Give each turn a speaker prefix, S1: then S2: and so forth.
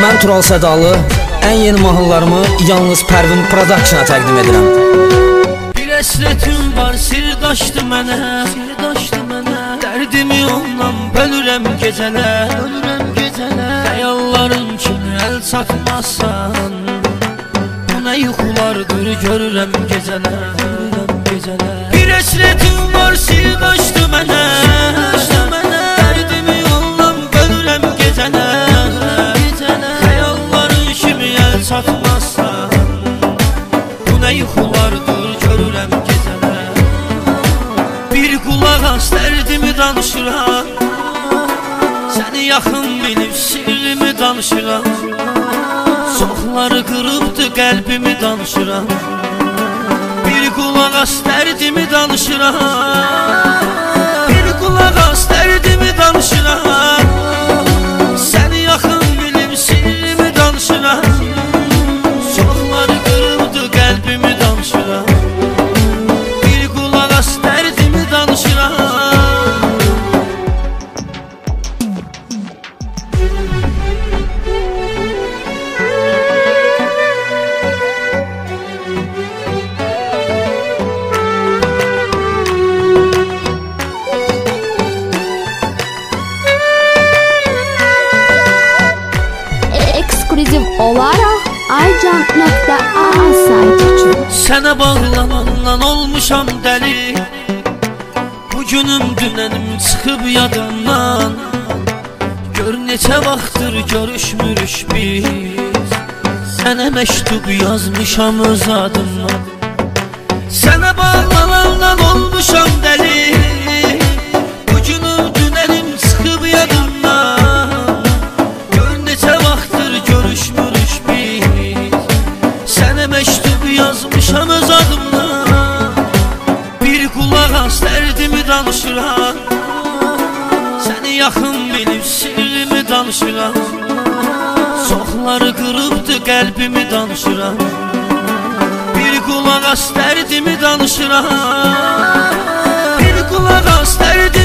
S1: Mən Tural Sədalı, ən yeni mahnılarımı yalnız Pərvin Production-a təqdim edirəm.
S2: Bir əsrətim var, sirdaşdı mənə, dərdimi ondan bölürəm gecələr, xəyalların kimi əl çatmazsan, bu nə yuxulardır görürəm gecələr. Bir əsrətim var, sirdaşdı mənə, dərdimi ondan bölürəm gecələr, xəyalların kimi əl çatmazsan, bu nə yuxulardır görürəm gecələr. Bir qulaq as, dərdimi danışıram, səni yaxın bilib sirrimi danışıram, çoxları qırıbdı qəlbimi danışıram. Bir qulaq as, dərdimi danışıram, bir qulaq as, dərdimi danışıram, səni yaxın bilib sirrimi danışıram, çoxları qırıbdı qəlbimi danışıram. Bir qulaq as, dərdimi danışıram.
S3: olaraq aycan.a saytı üçün
S2: sənə bağlanandan olmuşam dəli, bugünüm dünənim çıxıb yadımdan, gör neçə vaxtdır görüşmürük biz, sənə məktub yazmışam öz adımdan. Sənə bağlanandan olmuşam dəli, bugünüm dünənim çıxıb yadımdan, gör neçə vaxtdır görüşmürük biz, sənə məktub yazmışam öz adımdan. Bir qulaq as, dərdimi danışıram, səni yaxın bilib sirrimi danışıram, çoxları qırıbdı qəlbimi danışıram. Bir qulaq as, dərdimi danışıram, bir qulaq as, dərdimi